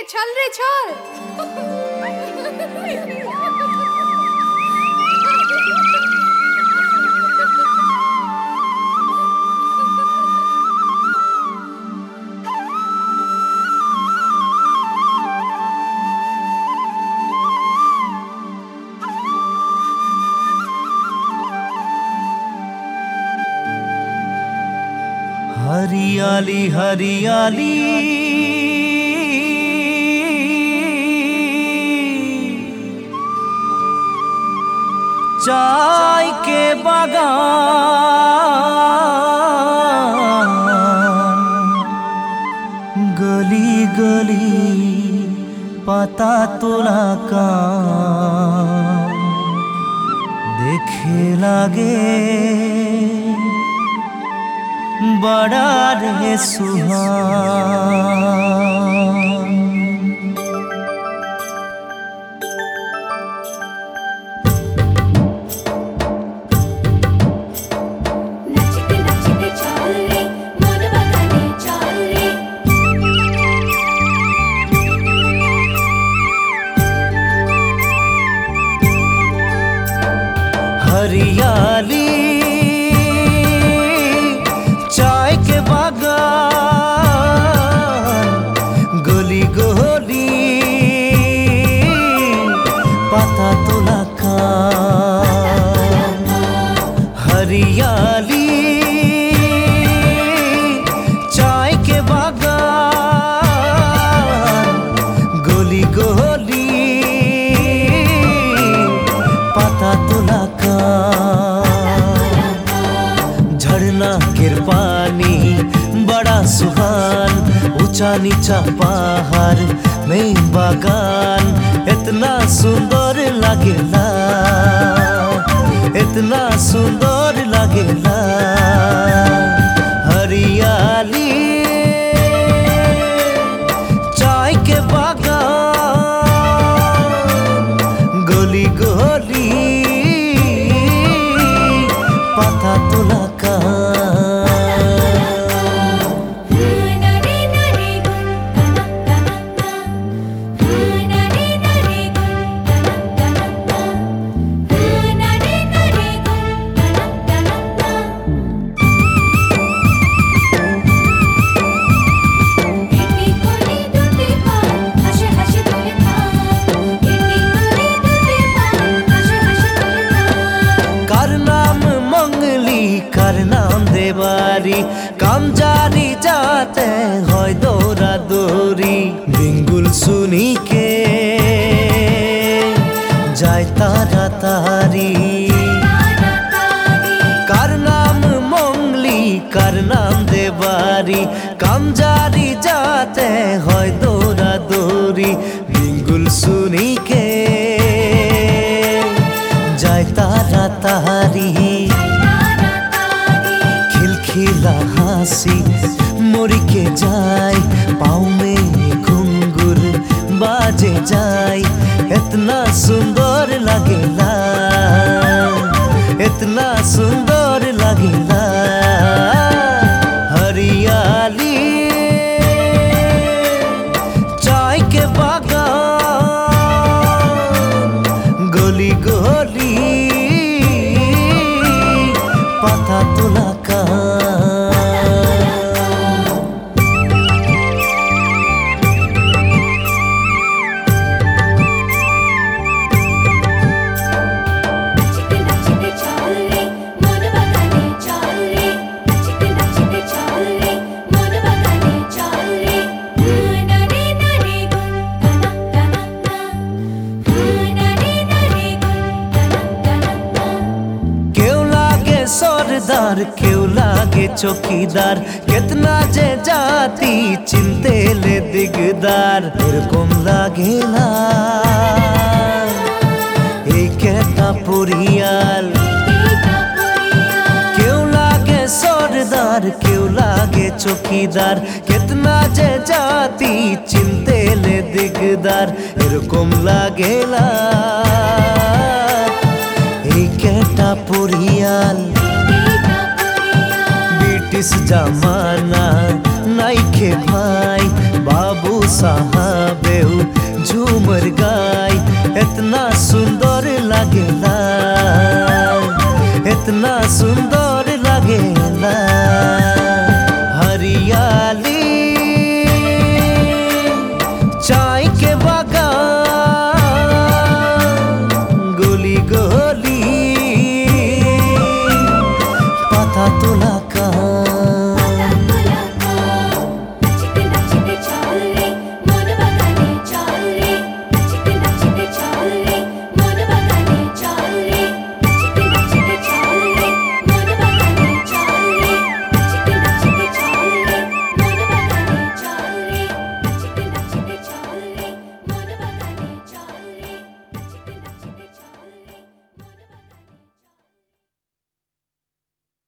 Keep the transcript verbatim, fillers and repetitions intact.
চল রে চল। हरियाली हरियाली चाय के बागान गली गली पाता तोला कान देखे लागे बड़ा रे सुहान। नाचते नाचते चल रे मन बागाने चल रे। हरियाली चाय के बागान गली गली पाता तोला कान। हरियाली चाय के बागान गली गली पाता तोला कान। झरना के पानी बड़ा सुहान ऊंचा नीचा पहाड़ में बागान इतना सुंदर लागेला इतना सुंदर लागेला। हरियाली चाय के बागान गली गली पाता तोला कर नाम देवारी काम जारी जाते হয় দৌড়া দৌড়ি বিঙ্গুল শুনি কে যায় তাড়াতাড়ি। কার নাম মঙ্গলি কার নাম দেবারি কাম জারি যাতে হয় দৌড়া দৌড়ি বিঙ্গুল শুনি কে যায় তাড়াতাড়ি। खिला हासी मोरी के जाए पाँव में घुंघुर बाजे जाए इतना सुंदर लगेला इतना सुंदर लगेला। हरियाली चाय के बागान गली गली पाता तोला सरदार क्यों लागे चौकीदार कितना जे जाती चिंते ले दिगदार एरकम लागेला एक একটা পরিয়াল। क्यों लागे सरदार क्यों लागे चौकीदार कितना जे जाती चिंते ले दिगदार एरकम लागेला एक একটা পরিয়াল। ब्रिटिश जमाना नाइखे भाई बाबू साहबेऊ झूमर गाय इतना सुंदर लागेला